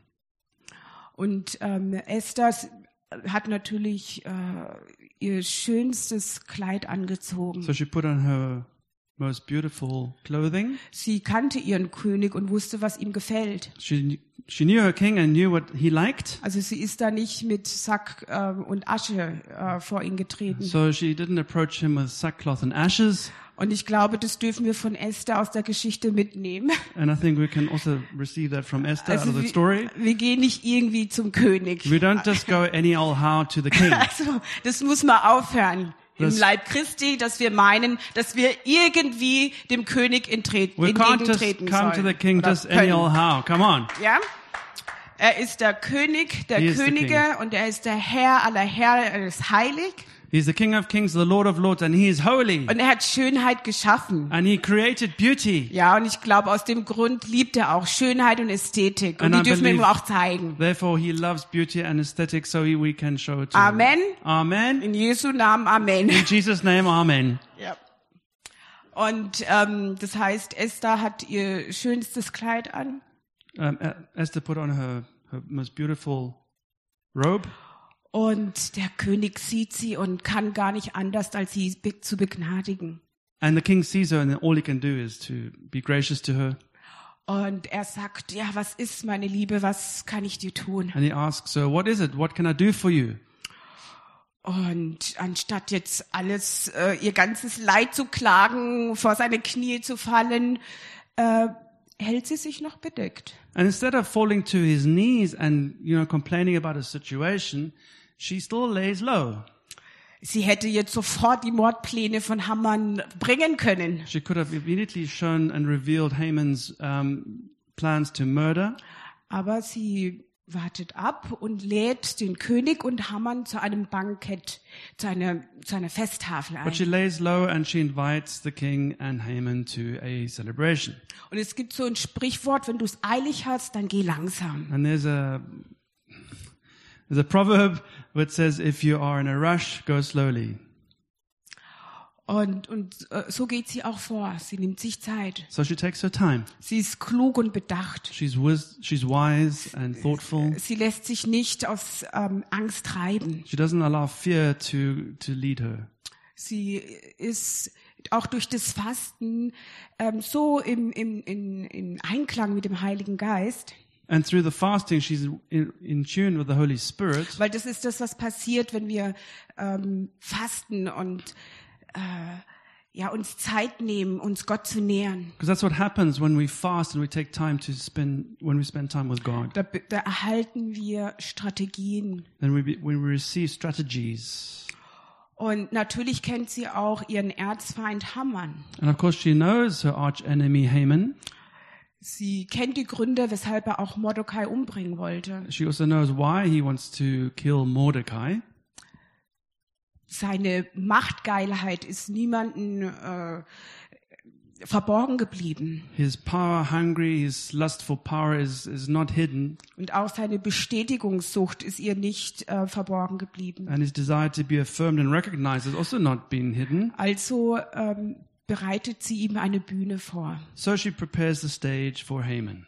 Und ähm, Esther s- hat natürlich äh, ihr schönstes Kleid angezogen. So she put on her most beautiful clothing. Sie kannte ihren König und wusste, was ihm gefällt. She, she knew her king and knew what he liked. Also sie ist da nicht mit Sack ähm, und Asche äh, vor ihn getreten. So she didn't approach him with sackcloth and ashes. Und ich glaube, das dürfen wir von Esther aus der Geschichte mitnehmen. And I think we can also receive that from Esther out Also of the wir, story. wir gehen nicht irgendwie zum König. We don't just go any old how to the king. Also das muss mal aufhören im Das- Leib Christi, dass wir meinen, dass wir irgendwie dem König entret- We can't just entgegentreten come to sollen. the king oder just any können. old how. Come on. Ja? Er ist der König der He is the Könige und er ist der Herr aller Herren, er ist heilig He's the King of Kings, the Lord of Lords, and He is holy. und er hat Schönheit geschaffen. And He created beauty. Ja, und ich glaube, aus dem Grund liebt er auch Schönheit und Ästhetik. Und And die I dürfen wir ihm believe- auch zeigen. Therefore, He loves beauty and aesthetic, so he, we can show it to Amen. Him. Amen. In Jesu Namen, Amen. In Jesus' name, Amen. Ja. Und ähm, das heißt, Esther hat ihr schönstes Kleid an. Um, uh, Esther put on her, her most beautiful robe. Und der König sieht sie und kann gar nicht anders, als sie be- zu begnadigen. And the king sees her, and all he can do is to be gracious to her. Und er sagt, ja, was ist meine Liebe, was kann ich dir tun? And he asks her, what is it? What can I do for you? Und anstatt jetzt alles, äh, ihr ganzes Leid zu klagen, vor seine Knie zu fallen, äh, hält sie sich noch bedeckt. And instead of falling to his knees and, you know, complaining about his situation, she still lays low. Sie hätte jetzt sofort die Mordpläne von Haman bringen können. She could have immediately shown and revealed Haman's um, plans to murder. Aber sie wartet ab und lädt den König und Haman zu einem Bankett, zu einer, zu einer Festtafel But she ein. lays low and she invites the king and Haman to a celebration. Und es gibt so ein Sprichwort, wenn du es eilig hast, dann geh langsam. And there's a there's a proverb which says, if you are in a rush, go slowly. Und, und äh, so geht sie auch vor. Sie nimmt sich Zeit. So she takes her time. Sie ist klug und bedacht. She's wis- she's wise and thoughtful. Sie lässt sich nicht aus ähm, Angst treiben. She doesn't allow fear to to lead her. Sie ist auch durch das Fasten ähm, so im, im, in, in Einklang mit dem Heiligen Geist, And through the fasting, she's in, in tune with the Holy Spirit. weil das ist das, was passiert, wenn wir ähm, fasten und äh, ja uns Zeit nehmen, uns Gott zu nähern. Because that's what happens when we fast and we take time to spend, when we spend time with God. Da, da erhalten wir Strategien. Then we, be, when we receive strategies. Und natürlich kennt sie auch ihren Erzfeind Haman. And of course she knows her arch enemy Haman. Sie kennt die Gründe, weshalb er auch Mordecai umbringen wollte. She also knows why he wants to kill Mordecai. Seine Machtgeilheit ist niemandem äh, verborgen geblieben. His power hungry, his lust for power is, is not hidden. Und auch seine Bestätigungssucht ist ihr nicht äh, verborgen geblieben. And his desire to be affirmed and recognized has also not been hidden. Also ähm, bereitet sie ihm eine Bühne vor. So she prepares the stage for Haman.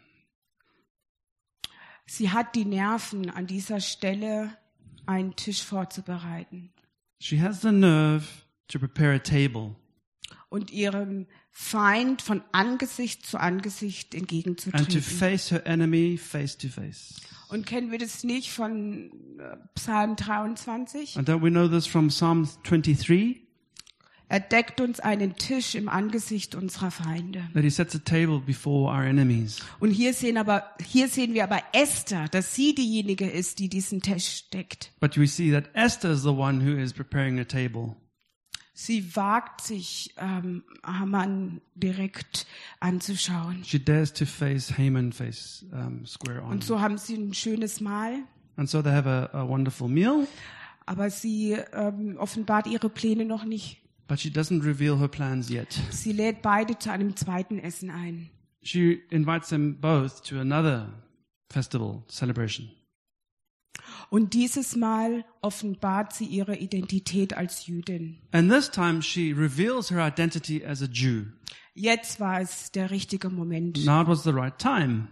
Sie hat die Nerven, an dieser Stelle einen Tisch vorzubereiten. She has the nerve to prepare a table Und ihrem Feind von Angesicht zu Angesicht and to entgegenzutreten. face her enemy face to face. Und kennen wir das nicht von äh, Psalm dreiundzwanzig? And don't we know this from Psalm twenty-three? Er deckt uns einen Tisch im Angesicht unserer Feinde. That he sets a table before our enemies. Und hier sehen aber, hier sehen wir aber Esther, dass sie diejenige ist, die diesen Tisch deckt. But we see that Esther is the one who is preparing a table. Sie wagt sich, ähm, Haman direkt anzuschauen. She dares to face Haman face um, square on. Und so haben sie ein schönes Mahl, And so they have a, a wonderful meal, aber sie ähm, offenbart ihre Pläne noch nicht. but she doesn't reveal her plans yet. Sie lädt beide zu einem zweiten Essen ein. She invites them both to another festival celebration. Und dieses Mal offenbart sie ihre Identität als Jüdin. And this time she reveals her identity as a Jew. Jetzt war es der richtige Moment. Now it was the right time.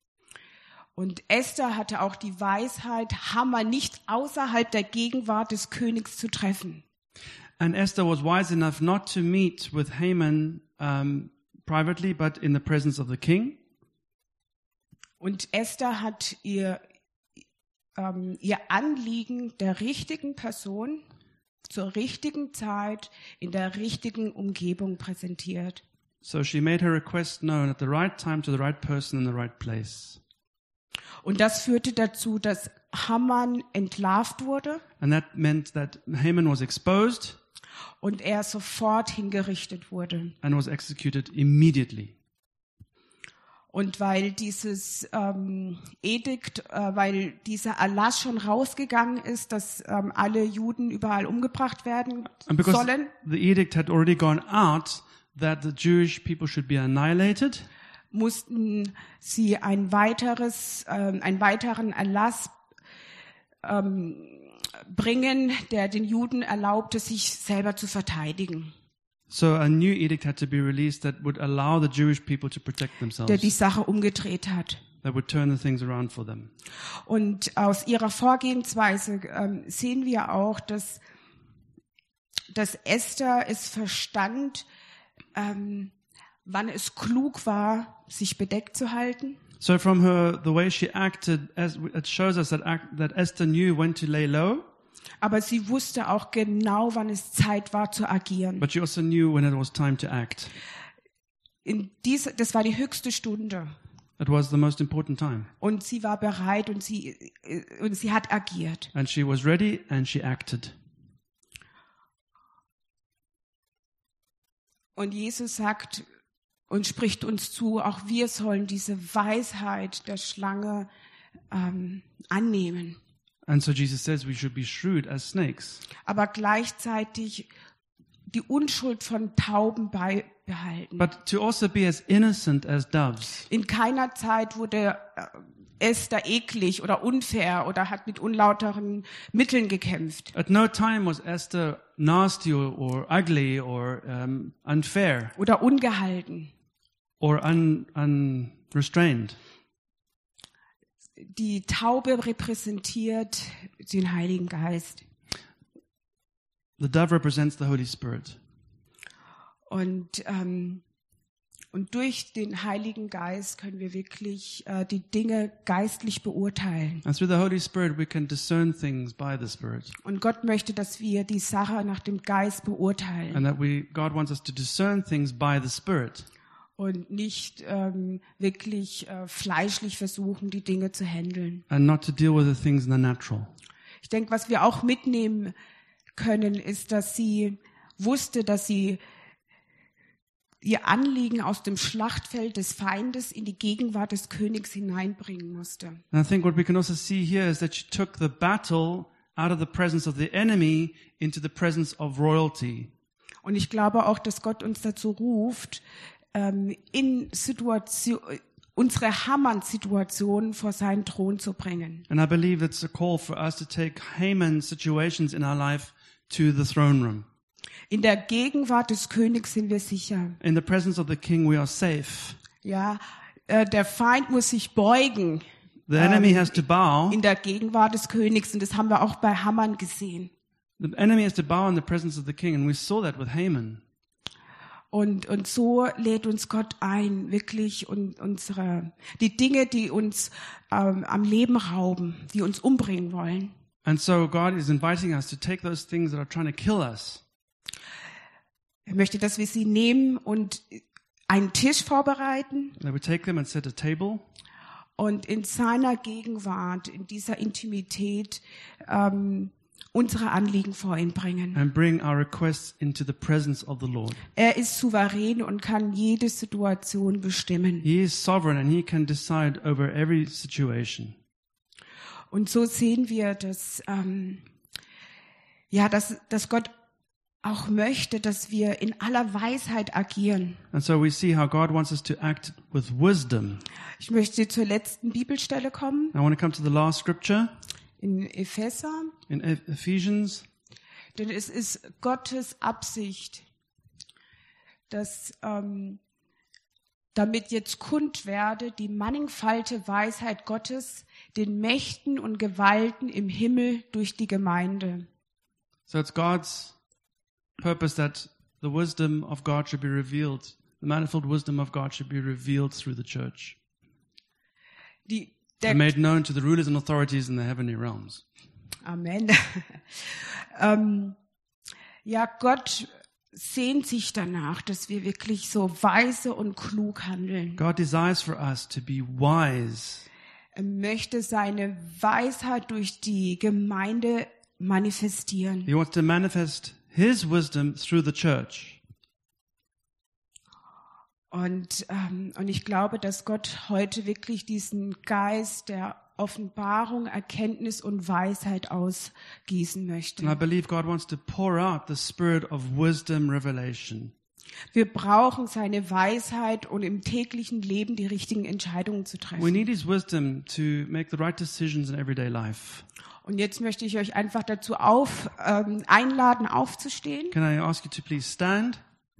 Und Esther hatte auch die Weisheit, Haman nicht außerhalb der Gegenwart des Königs zu treffen. And Esther was wise enough not to meet with Haman um, privately, but in the presence of the king. Und Esther hat ihr, ähm, ihr Anliegen der richtigen Person zur richtigen Zeit in der richtigen Umgebung präsentiert. So she made her request known at the right time to the right person in the right place. Und das führte dazu, dass Haman entlarvt wurde And that meant that Haman was exposed und er sofort hingerichtet wurde. and was executed immediately. Und weil dieses ähm, Edikt, äh, weil dieser Erlass schon rausgegangen ist, dass ähm, alle Juden überall umgebracht werden And because sollen, the edict had already gone out that the Jewish people should be annihilated, mussten sie ein weiteres, ähm, einen weiteren Erlass ähm, bringen, der den Juden erlaubte, sich selber zu verteidigen, so a new edict had to be released that would allow the Jewish people to protect der themselves, die Sache umgedreht hat. that would turn the things around for them. Und aus ihrer Vorgehensweise ähm, sehen wir auch, dass, dass Esther es verstand, ähm, wann es klug war, sich bedeckt zu halten. So from her, the way she acted, as, it shows us that, act, that Esther knew when to lay low, Aber sie wusste auch genau, wann es Zeit war zu agieren. but she also knew when it was time to act. In diese, das war die höchste Stunde. It was the most important time. Und sie war bereit und sie, äh, und sie hat agiert. And she was ready and she acted. Und Jesus sagt und spricht uns zu, auch wir sollen diese Weisheit der Schlange ähm, annehmen. And so Jesus says we should be shrewd as snakes, Aber gleichzeitig die Unschuld von Tauben beibehalten. but to also be as innocent as doves. In keiner Zeit wurde äh, Esther eklig oder unfair oder hat mit unlauteren Mitteln gekämpft At no time was Esther nasty or, or ugly or um, unfair oder ungehalten. or un, unrestrained. Die Taube repräsentiert den Heiligen Geist. The dove represents the Holy Spirit. Und, ähm, und durch den Heiligen Geist können wir wirklich äh, die Dinge geistlich beurteilen. And through the Holy Spirit we can discern things by the Spirit. Und Gott möchte, dass wir die Sache nach dem Geist beurteilen And that we, God wants us to discern things by the Spirit. und nicht ähm, wirklich äh, fleischlich versuchen, die Dinge zu handeln. And not to deal with the things in the natural. Ich denke, was wir auch mitnehmen können, ist, dass sie wusste, dass sie ihr Anliegen aus dem Schlachtfeld des Feindes in die Gegenwart des Königs hineinbringen musste. And I think what we can also see here is that she took the battle out of the presence of the enemy into the presence of royalty. Und ich glaube auch, dass Gott uns dazu ruft, ähm, in Situation, unsere Haman-Situationen vor seinen Thron zu bringen. And I believe it's a call for us to take Haman situations in our life to the throne room. In der Gegenwart des Königs sind wir sicher. In the presence of the king we are safe. Ja, äh, der Feind muss sich beugen. The enemy ähm, has to bow. In der Gegenwart des Königs, und das haben wir auch bei Haman gesehen. The enemy has to bow in the presence of the king, and we saw that with Haman. Und und so lädt uns Gott ein, wirklich und unsere die Dinge, die uns ähm, am Leben rauben, die uns umbringen wollen. And so God is inviting us to take those things that are trying to kill us. Er möchte, dass wir sie nehmen und einen Tisch vorbereiten That we take them and set a table. und in seiner Gegenwart, in dieser Intimität, ähm, unsere Anliegen vor ihn bringen. And bring our requests into the presence of the Lord. Er ist souverän und kann jede Situation bestimmen. He is sovereign and he can decide over every situation. Und so sehen wir, dass ähm, ja, dass, dass Gott auch möchte, dass wir in aller Weisheit agieren. And so we see how God wants us to act with wisdom. Ich möchte zur letzten Bibelstelle kommen, I want to come to the last scripture in Epheser, in Eph- Ephesians. denn es ist Gottes Absicht, dass ähm, damit jetzt kund werde die mannigfalte Weisheit Gottes den Mächten und Gewalten im Himmel durch die Gemeinde. So it's God's purpose that the wisdom of God should be revealed. The manifold wisdom of God should be revealed through the church. Die, der, And made known to the rulers and authorities in the heavenly realms. Amen. ähm, ja, Gott sehnt sich danach, dass wir wirklich so weise und klug handeln. God desires for us to be wise. Er möchte seine Weisheit durch die Gemeinde manifestieren. He wants to manifest His wisdom through the church. Und, ähm, und ich glaube, dass Gott heute wirklich diesen Geist der Offenbarung, Erkenntnis und Weisheit ausgießen möchte. And I believe God wants to pour out the spirit of wisdom, revelation. Wir brauchen seine Weisheit, um im täglichen Leben die richtigen Entscheidungen zu We treffen. need His wisdom to make the right decisions in everyday life. Und jetzt möchte ich euch einfach dazu auf, ähm, einladen, aufzustehen. Can I ask you to please stand?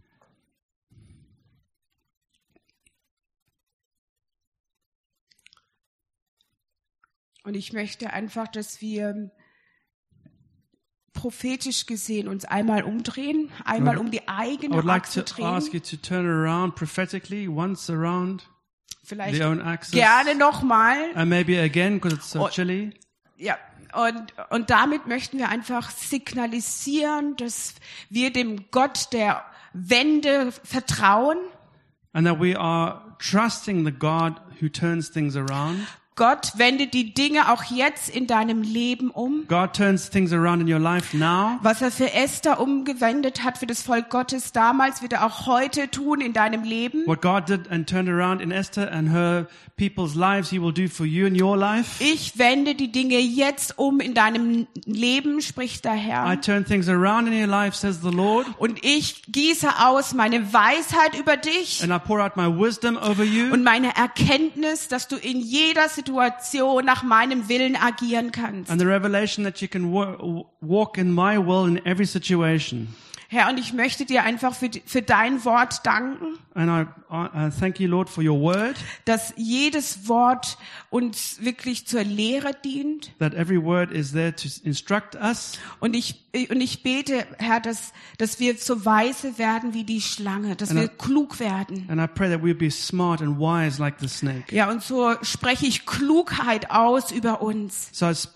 Und ich möchte einfach, dass wir prophetisch gesehen uns einmal umdrehen, einmal um die I eigene would like Achse to ask drehen. you to turn around prophetically, once around Vielleicht the own axis. gerne nochmal. And maybe again, because it's so Oh. chilly. Ja, und, und damit möchten wir einfach signalisieren, dass wir dem Gott der Wende vertrauen. And that we are trusting the God who turns things around. Gott wendet die Dinge auch jetzt in deinem Leben um. God turns things around in your life now. Was er für Esther umgewendet hat, für das Volk Gottes damals, wird er auch heute tun in deinem Leben. What God did and turned around in Esther and her people's lives, He will do for you in your life. Ich wende die Dinge jetzt um in deinem Leben, spricht der I Herr. turn things around in your life, says the Lord. Und ich gieße aus meine Weisheit über dich And I pour out my wisdom over you. und meine Erkenntnis, dass du in jeder Situation nach meinem Willen agieren kannst. And the revelation that you can wa- walk in my will in every situation. Herr, und ich möchte dir einfach für, für dein Wort danken, And I, I, I thank you, Lord, for your word, dass jedes Wort uns wirklich zur Lehre dient. that every word is there to instruct us. Und ich, und ich bete, Herr, dass, dass wir so weise werden wie die Schlange, dass And wir I- klug werden. And I pray that we'll be smart and wise like the snake. Ja, und so spreche ich Klugheit aus über uns. So I speak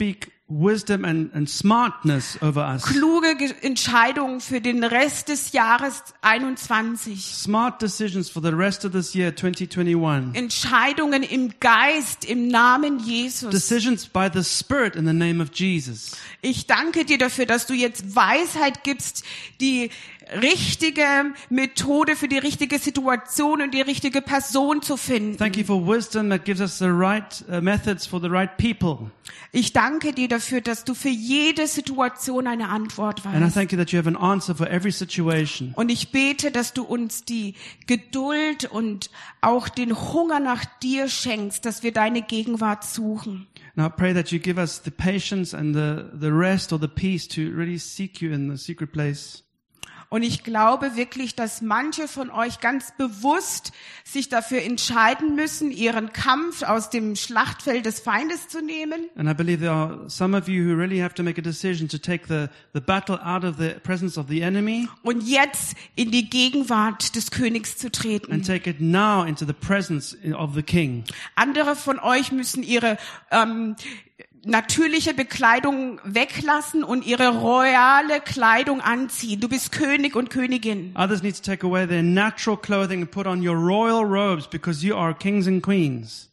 wisdom and, and smartness over us. Kluge Ge- Entscheidungen für den Rest des Jahres einundzwanzig. Smart decisions for the rest of this year, twenty twenty-one. Entscheidungen im Geist, im Namen Jesus. Decisions by the Spirit in the name of Jesus. Ich danke dir dafür, dass du jetzt Weisheit gibst, die richtige Methode für die richtige Situation und die richtige Person zu finden. Thank you for wisdom that gives us the right uh, methods for the right people. Ich danke dir dafür, dass du für jede Situation eine Antwort And I weißt. thank you that you have an answer for every situation. Und ich bete, dass du uns die Geduld und auch den Hunger nach dir schenkst, dass wir deine Gegenwart suchen. Now I pray that you give us the patience and the, the rest or the peace to really seek you in the secret place. Und ich glaube wirklich, dass manche von euch ganz bewusst sich dafür entscheiden müssen, ihren Kampf aus dem Schlachtfeld des Feindes zu nehmen. And I believe there are some of you who really have to make a decision to take the, the battle out of the presence of the enemy Und jetzt in die Gegenwart des Königs zu and treten. take it now into the presence of the King. Andere von euch müssen ihre ähm, natürliche Bekleidung weglassen und ihre royale Kleidung anziehen. Du bist König und Königin. Others need to take away their natural clothing and put on your royal robes because you are kings and queens.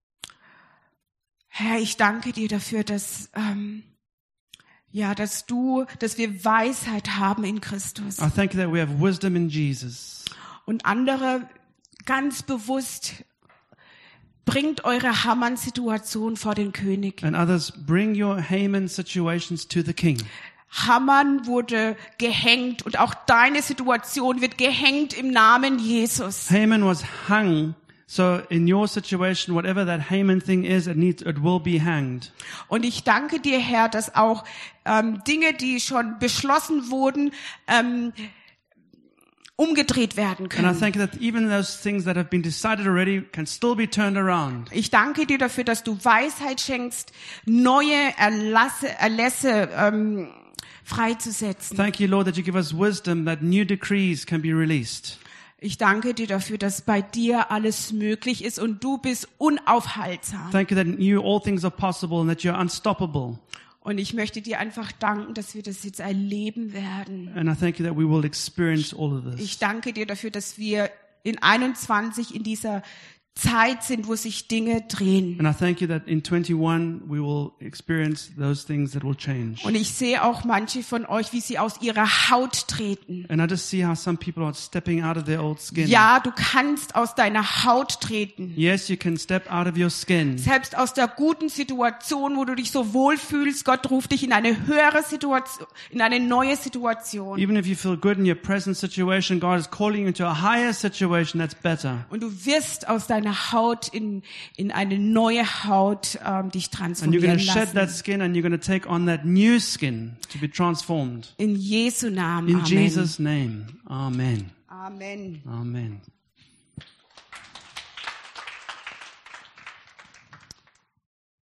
Herr, ich danke dir dafür, dass ähm, ja, dass du, dass wir Weisheit haben in Christus. I thank you that we have wisdom in Jesus. Und andere ganz bewusst bringt eure Haman-Situation vor den König. And others, bring your Haman situations to the King. Haman wurde gehängt und auch deine Situation wird gehängt im Namen Jesus. Haman was hung. So in your situation, whatever that Haman thing is, it needs, it will be hanged. Und ich danke dir, Herr, dass auch ähm, Dinge, die schon beschlossen wurden, ähm, umgedreht werden And I können. think that even those things that have been decided already can still be turned around. Ich danke dir dafür, dass du Weisheit schenkst, neue Erlasse, Erlässe ähm, freizusetzen. Thank you, Lord, that you give us wisdom that new decrees can be released. Ich danke dir dafür, dass bei dir alles möglich ist und du bist unaufhaltsam. Thank you that in you all things are possible and that you're unstoppable. Und ich möchte dir einfach danken, dass wir das jetzt erleben werden. And I thank you that we will experience all of Ich this. danke dir dafür, dass wir in einundzwanzig in dieser Zeit sind, wo sich Dinge drehen. And I thank you that in twenty-one we will experience those things that will change. Und ich sehe auch manche von euch, wie sie aus ihrer Haut treten. And I just see how some people are stepping out of their old skin. Ja, du kannst aus deiner Haut treten. Yes, you can step out of your skin. Selbst aus der guten Situation, wo du dich so wohl fühlst, Gott ruft dich in eine höhere Situation, in eine neue Situation. Even if you feel good in your present situation, God is calling you into a higher situation that's better. Und du wirst aus deiner Haut in, in eine neue Haut ähm, dich And you're going transformieren to shed that lassen. skin and you're going to take on that new skin to be transformed. In Jesu Namen. In Amen. Jesus' name. Amen. Amen. Amen.